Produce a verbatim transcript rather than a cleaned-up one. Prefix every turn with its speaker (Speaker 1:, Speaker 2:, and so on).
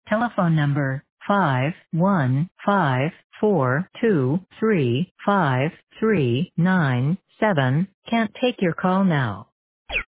Speaker 1: Telephone number five one five four two three five three nine seven can't take your call now.